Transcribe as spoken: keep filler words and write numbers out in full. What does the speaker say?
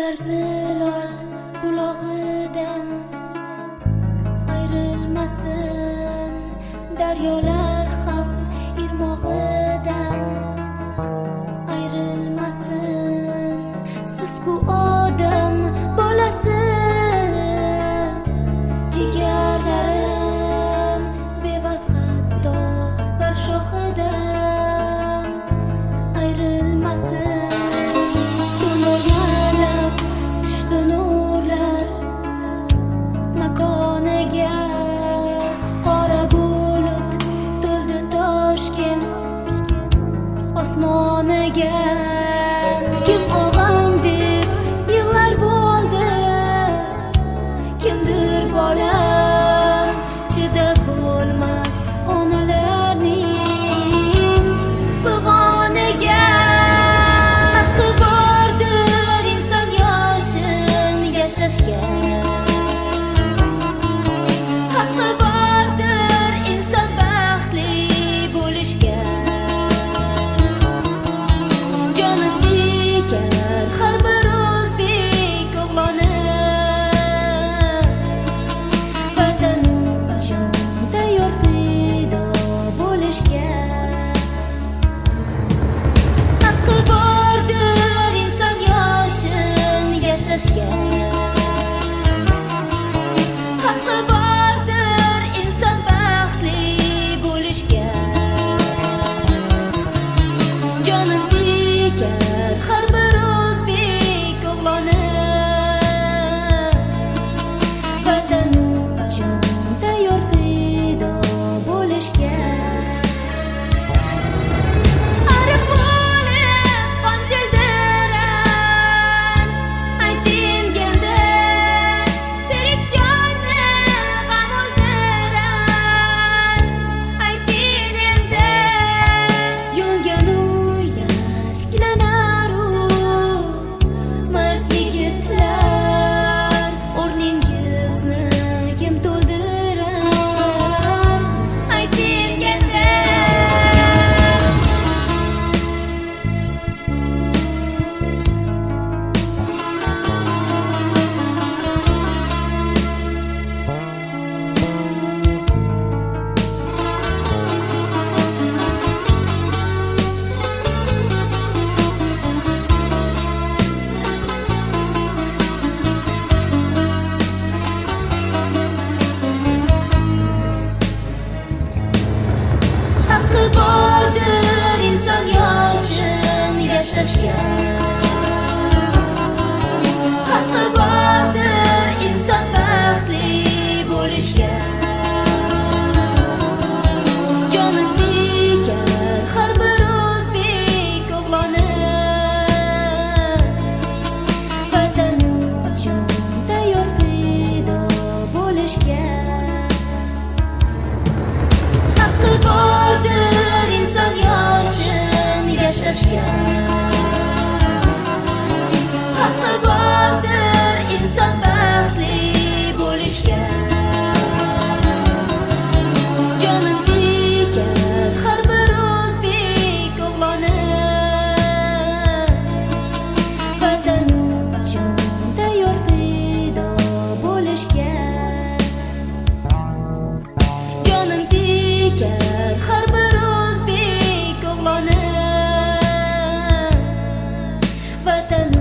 Suvlar zilol bulog'idan ayrilmasin, daryolar ham irmog'idan ayrilmasin. Siz-ku odam bolasi, jigarlarim bevaf hatto bir shoxidan ayrilmasin. Osmoniga kim og'am deb yillar bo'ldi, kimdir bolam chidab bo'lmas onalarning fig'oniga. Haqqi bordir inson yoshin yashashga, haqqi bordir inson baxtli bo'lishga. Har bir o'zbek o'g'loni vatan uchun tayyor fido bo'lishga. Haqqi bordir inson yoshin yashashga, haqqi bordir inson baxtli bo'lishga. Jonim tekar har bir vatan uchun tayyor fido bo'lishga. Arif bo'lib qon jildirar ayting endi, tirik jonni g'am o'ldirar ayting endi. Yongan uylar tiklanar u mardlik yigitlar, o'rningizni kim to'ldirar ayting endi. Haqqi bordir inson yoshin yashashga, haqqi bordir inson baxtli bo'lishga. Jonim tekar har bir o'zbek o'g'loni vatan uchun tayyor fido bo'lishga. Haqqi bordir inson yoshin yashashga, haqqi bordir inson baxtli bo'lishga. Jonim tekar har bir o'zbek o'g'loni vatan uchun tayyor fido bo'lishga. Jonim tekar har bir o'zbek o'g'loni vatan